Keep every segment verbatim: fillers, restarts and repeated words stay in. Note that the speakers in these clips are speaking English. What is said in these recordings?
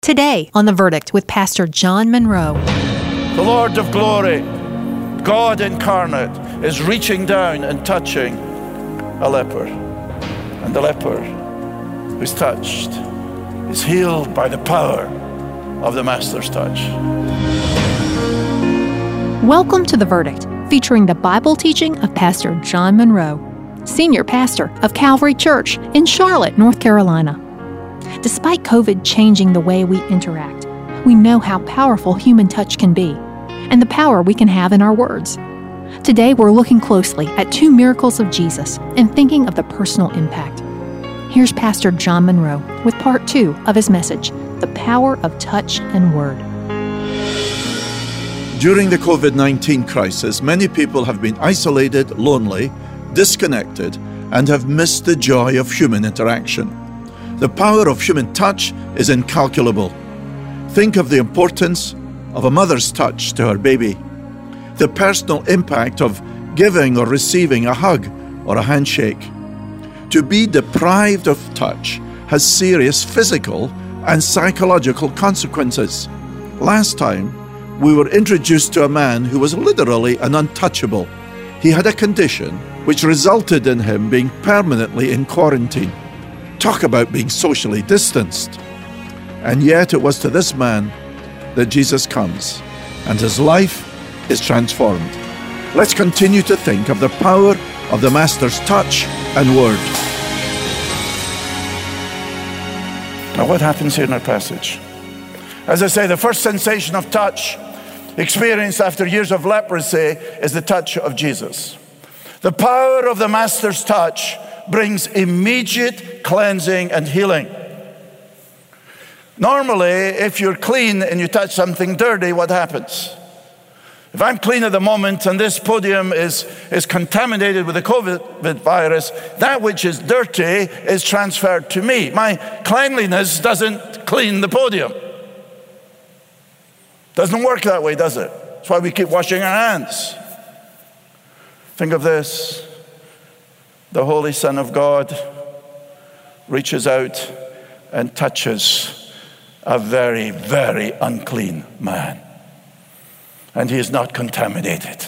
Today on The Verdict with Pastor John Monroe. The Lord of glory, God incarnate, is reaching down and touching a leper. And the leper who's touched is healed by the power of the Master's touch. Welcome to The Verdict, featuring the Bible teaching of Pastor John Monroe, Senior Pastor of Calvary Church in Charlotte, North Carolina. Despite COVID changing the way we interact, we know how powerful human touch can be and the power we can have in our words. Today, we're looking closely at two miracles of Jesus and thinking of the personal impact. Here's Pastor John Monroe with part two of his message, The Power of Touch and Word. During the covid nineteen crisis, many people have been isolated, lonely, disconnected, and have missed the joy of human interaction. The power of human touch is incalculable. Think of the importance of a mother's touch to her baby, the personal impact of giving or receiving a hug or a handshake. To be deprived of touch has serious physical and psychological consequences. Last time, we were introduced to a man who was literally an untouchable. He had a condition which resulted in him being permanently in quarantine. Talk about being socially distanced. And yet it was to this man that Jesus comes, and his life is transformed. Let's continue to think of the power of the Master's touch and word. Now, what happens here in our passage? As I say, the first sensation of touch experienced after years of leprosy is the touch of Jesus. The power of the Master's touch brings immediate cleansing and healing. Normally, if you're clean and you touch something dirty, what happens? If I'm clean at the moment and this podium is, is contaminated with the COVID virus, that which is dirty is transferred to me. My cleanliness doesn't clean the podium. Doesn't work that way, does it? That's why we keep washing our hands. Think of this. The Holy Son of God reaches out and touches a very, very unclean man. And he is not contaminated.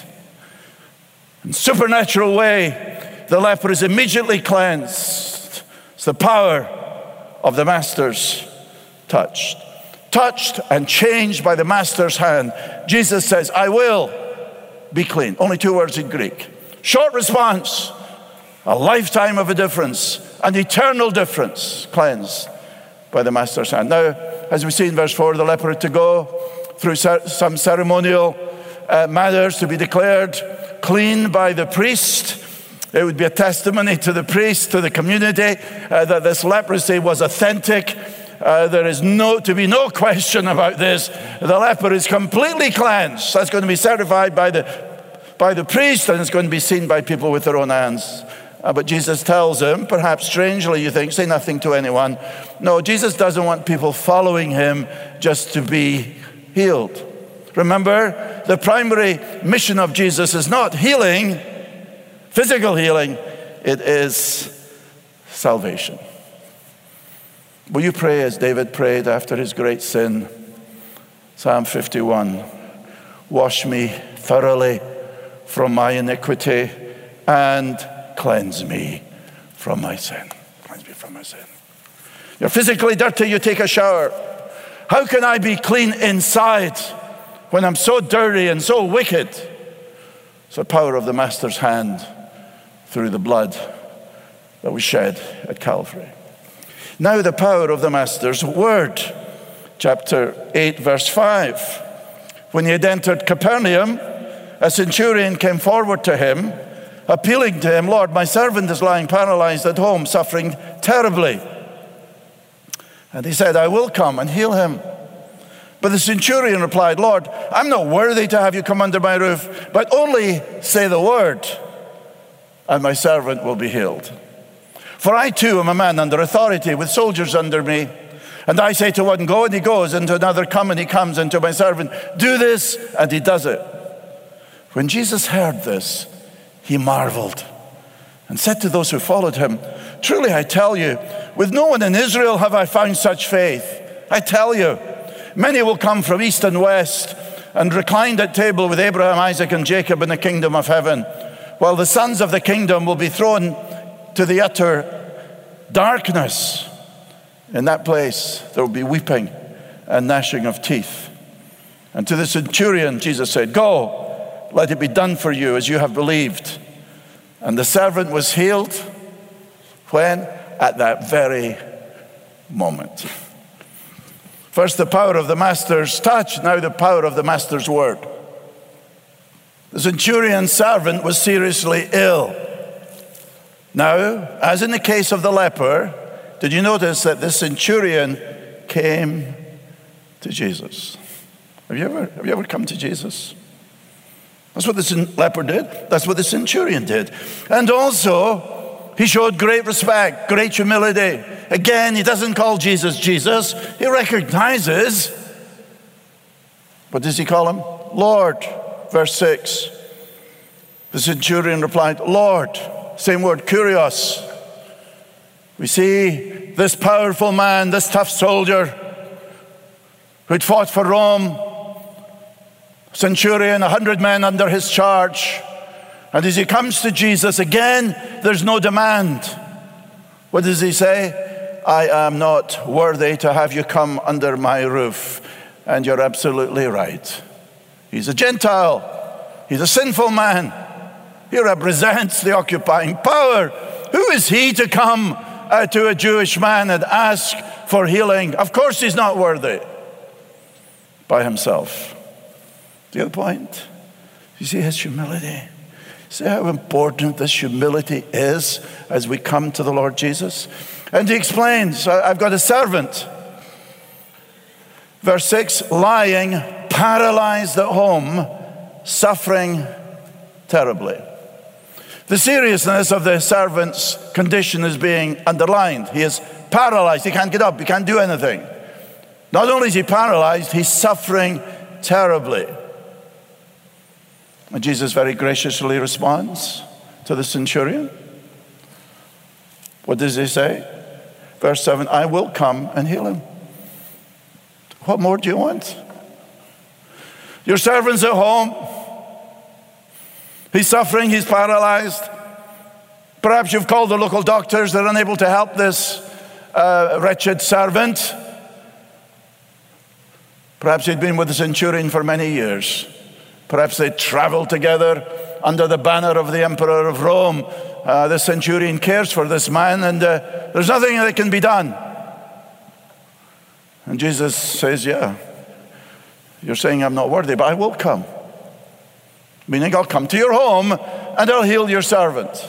In supernatural way, the leper is immediately cleansed. It's the power of the Master's touch. Touched and changed by the Master's hand. Jesus says, I will be clean. Only two words in Greek. Short response. A lifetime of a difference, an eternal difference, cleansed by the Master's hand. Now, as we see in verse four, the leper had to go through some ceremonial uh, matters to be declared clean by the priest. It would be a testimony to the priest, to the community, uh, that this leprosy was authentic. Uh, there is no to be no question about this. The leper is completely cleansed. That's going to be certified by the by the priest, and it's going to be seen by people with their own hands. Uh, but Jesus tells him, perhaps strangely you think, say nothing to anyone. No, Jesus doesn't want people following him just to be healed. Remember, the primary mission of Jesus is not healing, physical healing. It is salvation. Will you pray as David prayed after his great sin? Psalm fifty-one. Wash me thoroughly from my iniquity and cleanse me from my sin. Cleanse me from my sin. You're physically dirty, you take a shower. How can I be clean inside when I'm so dirty and so wicked? It's the power of the Master's hand through the blood that was shed at Calvary. Now the power of the Master's word. Chapter eight, verse five. When he had entered Capernaum, a centurion came forward to him, appealing to him, Lord, my servant is lying paralyzed at home, suffering terribly. And he said, I will come and heal him. But the centurion replied, Lord, I'm not worthy to have you come under my roof, but only say the word, and my servant will be healed. For I too am a man under authority, with soldiers under me. And I say to one, go, and he goes, and to another, come, and he comes, and to my servant, do this, and he does it. When Jesus heard this, he marveled and said to those who followed him, truly I tell you, with no one in Israel have I found such faith. I tell you, many will come from east and west and reclined at table with Abraham, Isaac, and Jacob in the kingdom of heaven, while the sons of the kingdom will be thrown to the utter darkness. In that place, there will be weeping and gnashing of teeth. And to the centurion, Jesus said, go, let it be done for you as you have believed. And the servant was healed. When? At that very moment. First, the power of the master's touch, now the power of the master's word. The centurion's servant was seriously ill. Now, as in the case of the leper, did you notice that the centurion came to Jesus? Have you ever, have you ever come to Jesus? That's what the leper did. That's what the centurion did. And also, he showed great respect, great humility. Again, he doesn't call Jesus Jesus. He recognizes. What does he call him? Lord. Verse six. The centurion replied, Lord. Same word, kurios. We see this powerful man, this tough soldier who'd fought for Rome, centurion, a hundred men under his charge. And as he comes to Jesus, again, there's no demand. What does he say? I am not worthy to have you come under my roof. And you're absolutely right. He's a Gentile. He's a sinful man. He represents the occupying power. Who is he to come uh, to a Jewish man and ask for healing? Of course he's not worthy by himself. Do you get the point? You see his humility. See how important this humility is as we come to the Lord Jesus? And he explains, I've got a servant. Verse six, lying paralyzed at home, suffering terribly. The seriousness of the servant's condition is being underlined. He is paralyzed. He can't get up. He can't do anything. Not only is he paralyzed, he's suffering terribly. And Jesus very graciously responds to the centurion. What does he say? Verse seven, I will come and heal him. What more do you want? Your servant's at home. He's suffering, he's paralyzed. Perhaps you've called the local doctors. They're unable to help this uh, wretched servant. Perhaps he'd been with the centurion for many years. Perhaps they traveled together under the banner of the Emperor of Rome. Uh, the centurion cares for this man, and uh, there's nothing that can be done. And Jesus says, yeah, you're saying I'm not worthy, but I will come. Meaning I'll come to your home and I'll heal your servant.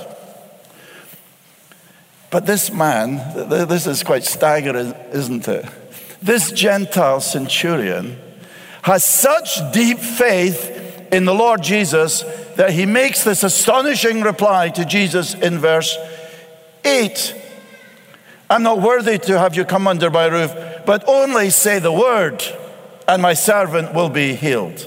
But this man, this is quite staggering, isn't it? This Gentile centurion has such deep faith in the Lord Jesus that he makes this astonishing reply to Jesus in verse eight. I'm not worthy to have you come under my roof, but only say the word and my servant will be healed.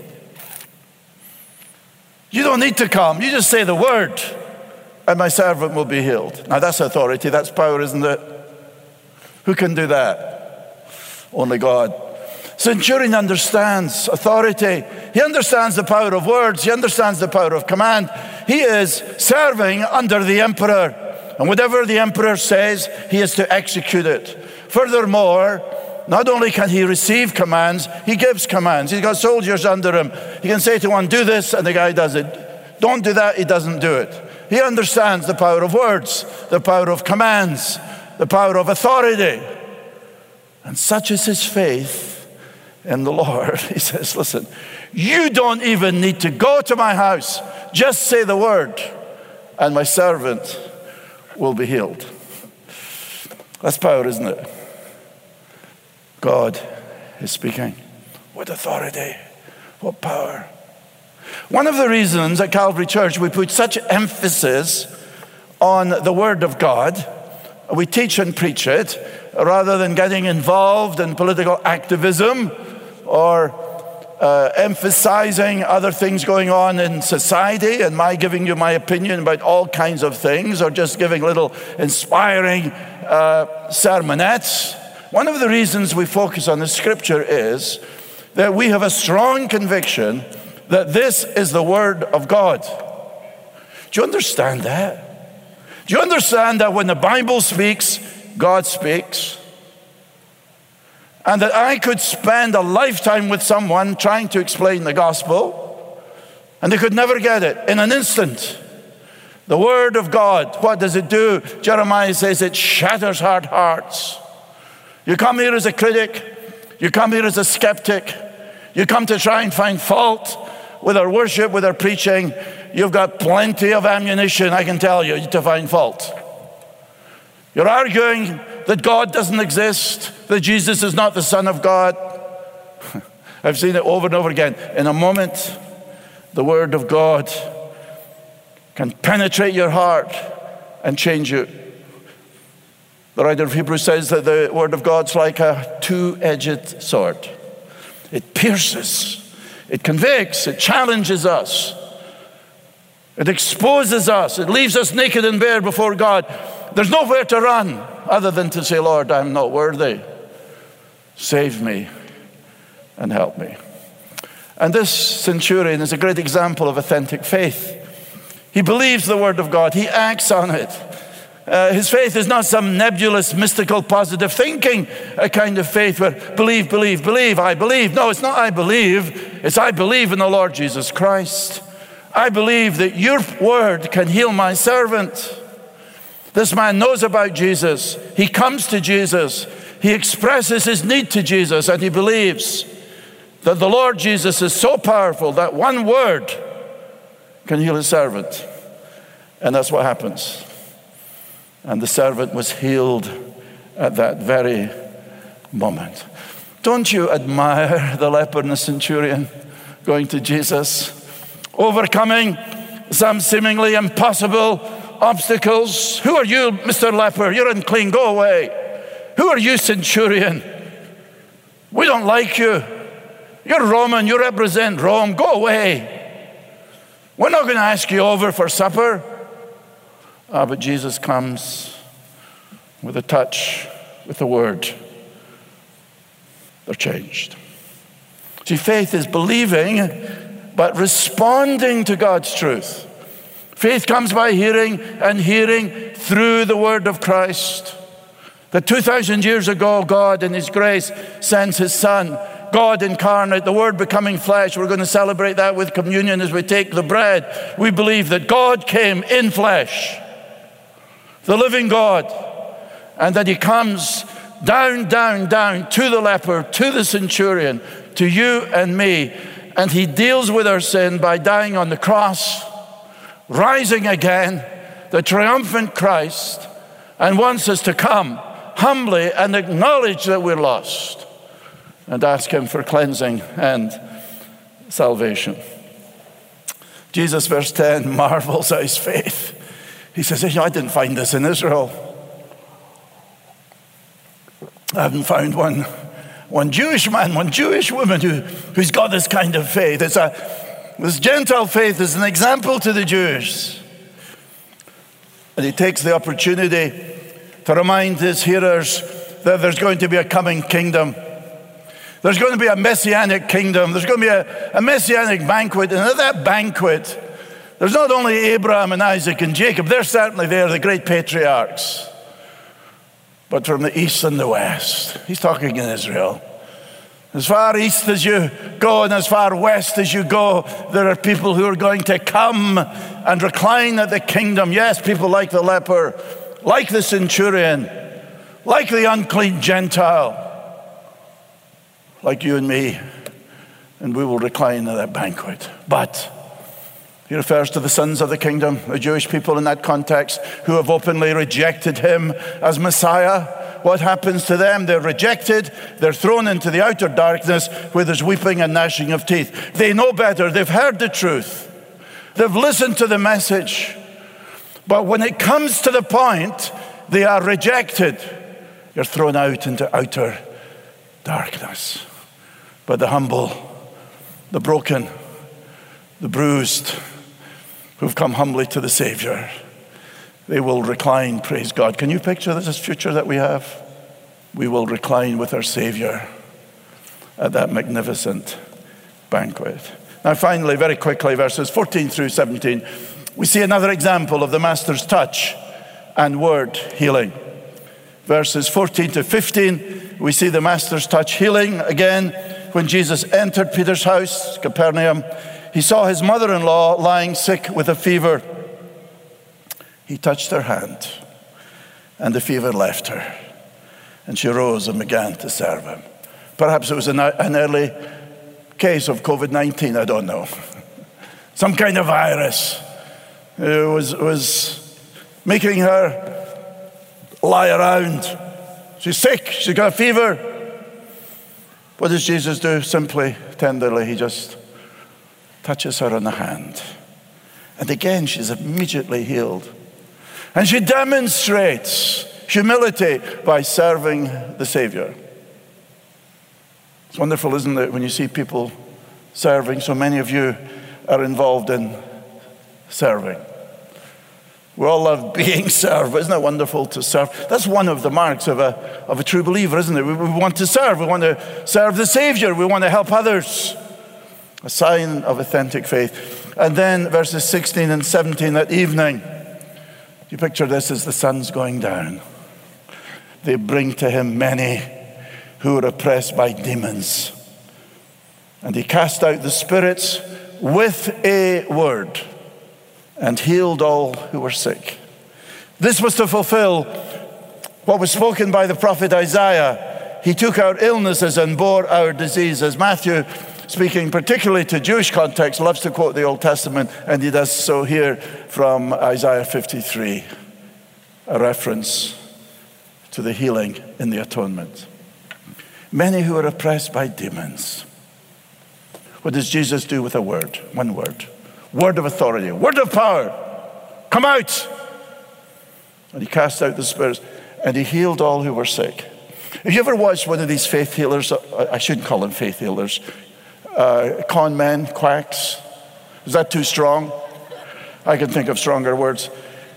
You don't need to come. You just say the word and my servant will be healed. Now that's authority. That's power, isn't it? Who can do that? Only God. Centurion understands authority. He understands the power of words. He understands the power of command. He is serving under the emperor. And whatever the emperor says, he is to execute it. Furthermore, not only can he receive commands, he gives commands. He's got soldiers under him. He can say to one, do this, and the guy does it. Don't do that, he doesn't do it. He understands the power of words, the power of commands, the power of authority. And such is his faith in the Lord. He says, listen, you don't even need to go to my house. Just say the word, and my servant will be healed. That's power, isn't it? God is speaking. What authority, what power. One of the reasons at Calvary Church we put such emphasis on the Word of God, we teach and preach it, rather than getting involved in political activism or uh, emphasizing other things going on in society and my giving you my opinion about all kinds of things, or just giving little inspiring uh, sermonettes. One of the reasons we focus on the scripture is that we have a strong conviction that this is the word of God. Do you understand that? Do you understand that when the Bible speaks, God speaks? And that I could spend a lifetime with someone trying to explain the gospel, and they could never get it in an instant. The word of God, what does it do? Jeremiah says it shatters hard hearts. You come here as a critic, you come here as a skeptic, you come to try and find fault with our worship, with our preaching. You've got plenty of ammunition, I can tell you, to find fault. You're arguing that God doesn't exist, that Jesus is not the Son of God. I've seen it over and over again. In a moment, the word of God can penetrate your heart and change you. The writer of Hebrews says that the word of God's like a two-edged sword. It pierces, it convicts, it challenges us, it exposes us, it leaves us naked and bare before God. There's nowhere to run other than to say, Lord, I'm not worthy. Save me and help me. And this centurion is a great example of authentic faith. He believes the word of God. He acts on it. Uh, his faith is not some nebulous, mystical, positive thinking, a kind of faith where believe, believe, believe, I believe. No, it's not I believe. It's I believe in the Lord Jesus Christ. I believe that your word can heal my servant. This man knows about Jesus. He comes to Jesus. He expresses his need to Jesus, and he believes that the Lord Jesus is so powerful that one word can heal his servant. And that's what happens. And the servant was healed at that very moment. Don't you admire the leper and the centurion going to Jesus, overcoming some seemingly impossible obstacles? Who are you, Mister Leper? You're unclean, go away. Who are you, centurion? We don't like you. You're Roman, you represent Rome, go away. We're not going to ask you over for supper. Ah, but Jesus comes with a touch, with a word. They're changed. See, faith is believing, but responding to God's truth. Faith comes by hearing, and hearing through the word of Christ. That two thousand years ago, God in his grace sends his Son, God incarnate, the word becoming flesh. We're going to celebrate that with communion as we take the bread. We believe that God came in flesh, the living God, and that he comes down, down, down to the leper, to the centurion, to you and me, and he deals with our sin by dying on the cross, rising again, the triumphant Christ, and wants us to come humbly and acknowledge that we're lost and ask him for cleansing and salvation. Jesus, verse ten, marvels at his faith. He says, you know, I didn't find this in Israel. I haven't found one, one Jewish man, one Jewish woman who, who's got this kind of faith. It's a, this Gentile faith is an example to the Jews. And he takes the opportunity to remind his hearers that there's going to be a coming kingdom. There's going to be a messianic kingdom. There's going to be a, a messianic banquet. And at that banquet, there's not only Abraham and Isaac and Jacob. They're certainly there, the great patriarchs. But from the east and the west. He's talking in Israel. As far east as you go and as far west as you go, there are people who are going to come and recline at the kingdom. Yes, people like the leper, like the centurion, like the unclean Gentile, like you and me, and we will recline at that banquet. But he refers to the sons of the kingdom, the Jewish people in that context, who have openly rejected him as Messiah. What happens to them? They're rejected. They're thrown into the outer darkness where there's weeping and gnashing of teeth. They know better. They've heard the truth. They've listened to the message. But when it comes to the point, they are rejected. You're thrown out into outer darkness. But the humble, the broken, the bruised, who've come humbly to the Savior, they will recline, praise God. Can you picture this future that we have? we will recline with our Savior at that magnificent banquet. Now finally, very quickly, verses fourteen through seventeen, we see another example of the Master's touch and word healing. Verses fourteen to fifteen, we see the Master's touch healing again. When Jesus entered Peter's house, Capernaum, he saw his mother-in-law lying sick with a fever. He touched her hand, and the fever left her, and she rose and began to serve him. Perhaps it was an, an early case of covid nineteen, I don't know. Some kind of virus uh, was, was making her lie around. She's sick, she's got a fever. What does Jesus do? Simply, tenderly, he just touches her on the hand. And again, she's immediately healed. And she demonstrates humility by serving the Savior. It's wonderful, isn't it, when you see people serving. So many of you are involved in serving. We all love being served. Isn't it wonderful to serve? That's one of the marks of a, of a true believer, isn't it? We, we want to serve. We want to serve the Savior. We want to help others. A sign of authentic faith. And then verses sixteen and seventeen, that evening, you picture this as the sun's going down. They bring to him many who are oppressed by demons. And he cast out the spirits with a word and healed all who were sick. This was to fulfill what was spoken by the prophet Isaiah. He took our illnesses and bore our diseases. Matthew, speaking particularly to Jewish context, loves to quote the Old Testament, and he does so here from Isaiah fifty-three, a reference to the healing in the atonement. Many who are oppressed by demons. What does Jesus do with a word? One word. Word of authority, word of power. Come out. And he cast out the spirits, and he healed all who were sick. Have you ever watched one of these faith healers? I shouldn't call them faith healers. Uh, con men, quacks. Is that too strong? I can think of stronger words.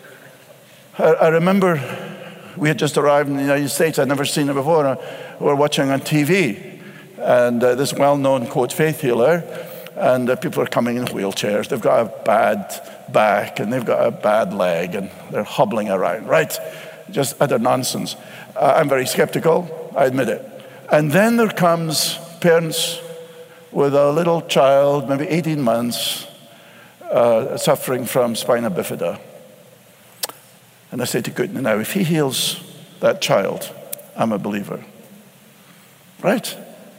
I, I remember we had just arrived in the United States. I'd never seen it before. We were watching on T V. And uh, this well-known, quote, faith healer. And uh, people are coming in wheelchairs. They've got a bad back and they've got a bad leg and they're hobbling around, right? Just utter nonsense. Uh, I'm very skeptical, I admit it. And then there comes parents with a little child, maybe eighteen months, uh, suffering from spina bifida. And I say to goodness, now if he heals that child, I'm a believer. Right?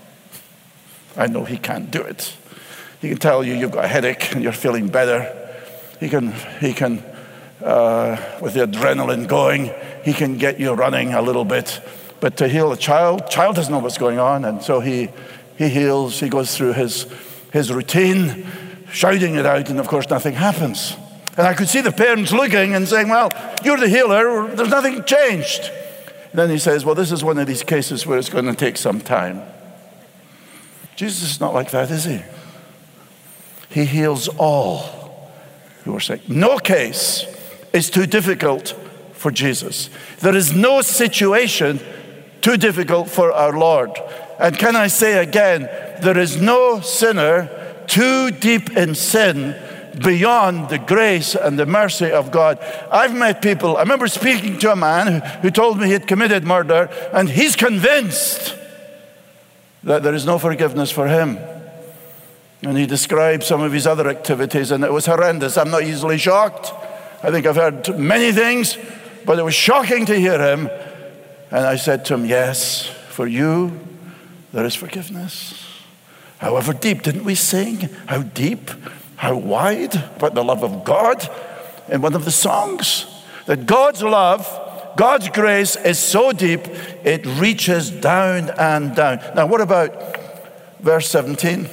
I know he can't do it. He can tell you you've got a headache and you're feeling better. He can, he can, uh, with the adrenaline going, he can get you running a little bit. But to heal a child, child doesn't know what's going on, and so he he heals. He goes through his his routine, shouting it out, and of course nothing happens. And I could see the parents looking and saying, "Well, you're the healer. There's nothing changed." And then he says, "Well, this is one of these cases where it's going to take some time." Jesus is not like that, is he? He heals all who are sick. No case is too difficult for Jesus. There is no situation too difficult for our Lord. And can I say again, there is no sinner too deep in sin beyond the grace and the mercy of God. I've met people, I remember speaking to a man who, who told me he had committed murder, and he's convinced that there is no forgiveness for him. And he described some of his other activities, and it was horrendous. I'm not easily shocked. I think I've heard many things, but it was shocking to hear him. And I said to him, yes, for you, there is forgiveness. However deep, didn't we sing? How deep, how wide, about the love of God in one of the songs. That God's love, God's grace is so deep, it reaches down and down. Now, what about verse seventeen?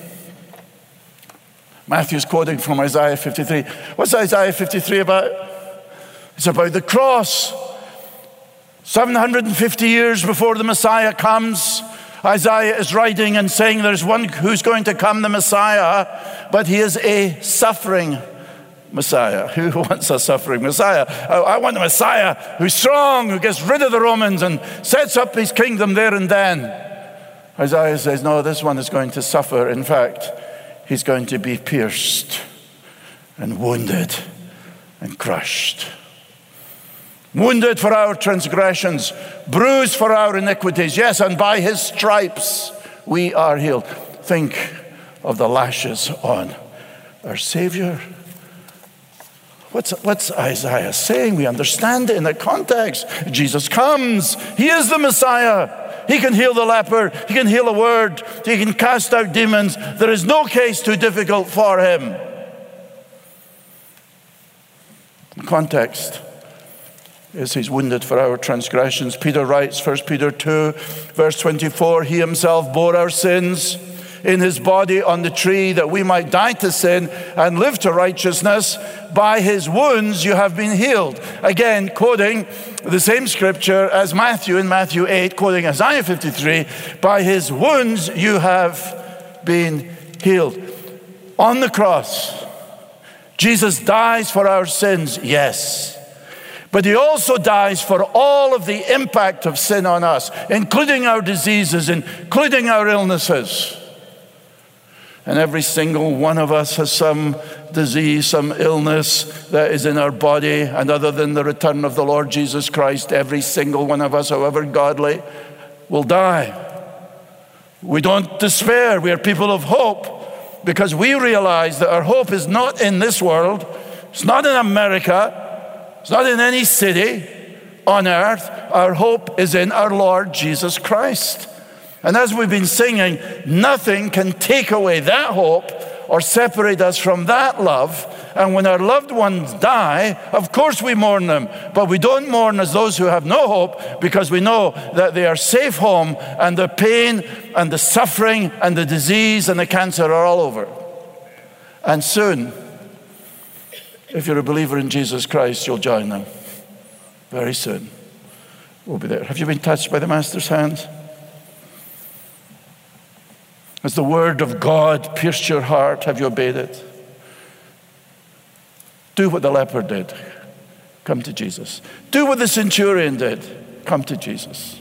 Matthew's quoting from Isaiah fifty-three. What's Isaiah fifty-three about? It's about the cross. seven hundred fifty years before the Messiah comes, Isaiah is writing and saying there's one who's going to come, the Messiah, but he is a suffering Messiah. Who wants a suffering Messiah? I, I want a Messiah who's strong, who gets rid of the Romans and sets up his kingdom there and then. Isaiah says, no, this one is going to suffer. In fact, he's going to be pierced and wounded and crushed. Wounded for our transgressions, bruised for our iniquities. Yes, and by his stripes we are healed. Think of the lashes on our Savior. What's, what's Isaiah saying? We understand it in the context. Jesus comes. He is the Messiah. He can heal the leper. He can heal a word. He can cast out demons. There is no case too difficult for him. The context is he's wounded for our transgressions. Peter writes, First Peter two, verse twenty-four, he himself bore our sins in his body on the tree that we might die to sin and live to righteousness. By his wounds you have been healed. Again, quoting the same scripture as Matthew in Matthew eight, quoting Isaiah fifty-three, by his wounds you have been healed. On the cross, Jesus dies for our sins, yes. But he also dies for all of the impact of sin on us, including our diseases, including our illnesses. And every single one of us has some disease, some illness that is in our body. And other than the return of the Lord Jesus Christ, every single one of us, however godly, will die. We don't despair. We are people of hope because we realize that our hope is not in this world. It's not in America. It's not in any city on earth. Our hope is in our Lord Jesus Christ. And as we've been singing, nothing can take away that hope or separate us from that love. And when our loved ones die, of course we mourn them. But we don't mourn as those who have no hope, because we know that they are safe home and the pain and the suffering and the disease and the cancer are all over. And soon, if you're a believer in Jesus Christ, you'll join them. Very soon, we'll be there. Have you been touched by the Master's hand? Has the word of God pierced your heart? Have you obeyed it? Do what the leper did. Come to Jesus. Do what the centurion did. Come to Jesus.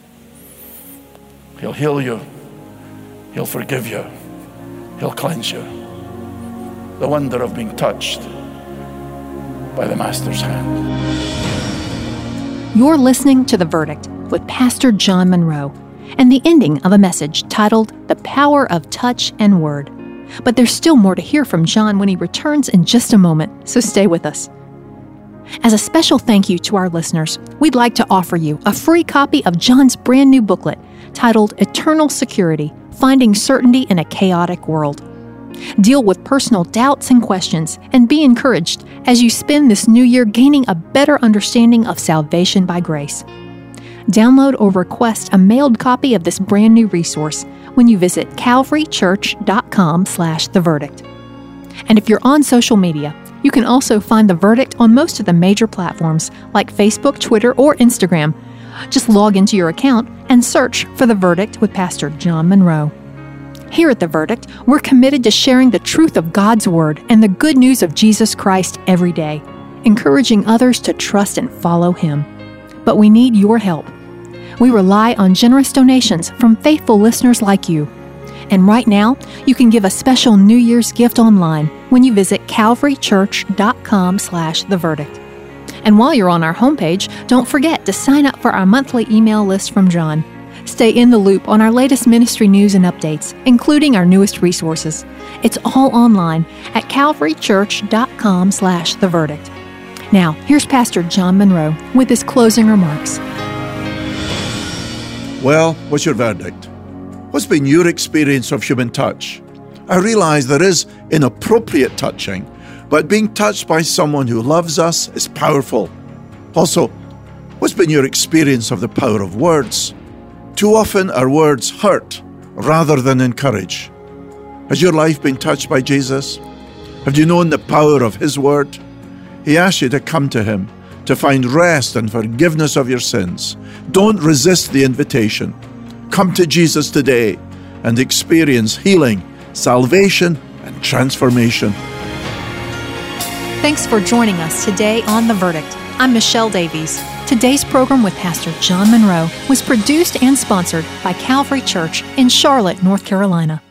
He'll heal you. He'll forgive you. He'll cleanse you. The wonder of being touched by the Master's hand. You're listening to The Verdict with Pastor John Monroe and the ending of a message titled The Power of Touch and Word. But there's still more to hear from John when he returns in just a moment, so stay with us. As a special thank you to our listeners, we'd like to offer you a free copy of John's brand new booklet titled Eternal Security, Finding Certainty in a Chaotic World. Deal with personal doubts and questions, and be encouraged as you spend this new year gaining a better understanding of salvation by grace. Download or request a mailed copy of this brand new resource when you visit calvarychurch.com slash the verdict. And if you're on social media, you can also find The Verdict on most of the major platforms like Facebook, Twitter, or Instagram. Just log into your account and search for The Verdict with Pastor John Monroe. Here at The Verdict, we're committed to sharing the truth of God's Word and the good news of Jesus Christ every day, encouraging others to trust and follow Him. But we need your help. We rely on generous donations from faithful listeners like you. And right now, you can give a special New Year's gift online when you visit calvarychurch.com slash the verdict. And while you're on our homepage, don't forget to sign up for our monthly email list from John. Stay in the loop on our latest ministry news and updates, including our newest resources. It's all online at calvarychurch.com slash the verdict. Now, here's Pastor John Monroe with his closing remarks. Well, what's your verdict? What's been your experience of human touch? I realize there is inappropriate touching, but being touched by someone who loves us is powerful. Also, what's been your experience of the power of words? Too often our words hurt rather than encourage. Has your life been touched by Jesus? Have you known the power of His word? He asks you to come to Him to find rest and forgiveness of your sins. Don't resist the invitation. Come to Jesus today and experience healing, salvation, and transformation. Thanks for joining us today on The Verdict. I'm Michelle Davies. Today's program with Pastor John Monroe was produced and sponsored by Calvary Church in Charlotte, North Carolina.